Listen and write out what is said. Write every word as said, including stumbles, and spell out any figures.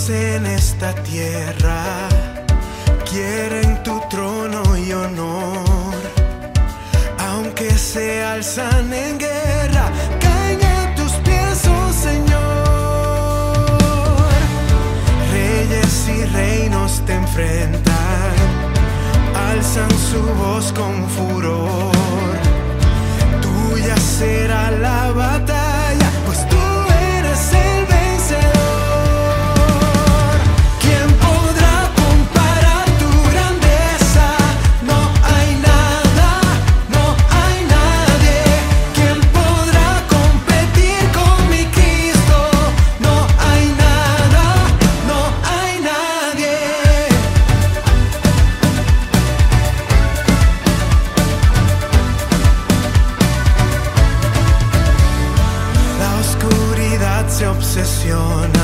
en esta tierra quieren tu trono y honor, aunque se alzan en guerra, caen a tus pies, oh Señor. Reyes y reinos te enfrentan, alzan su voz con furor. Tuya será la batalla, pues tú eres el vencedor. ¿Quién podrá comparar tu grandeza? No hay nada, no hay nadie. ¿Quién podrá competir con mi Cristo? No hay nada, no hay nadie. La oscuridad se obsesiona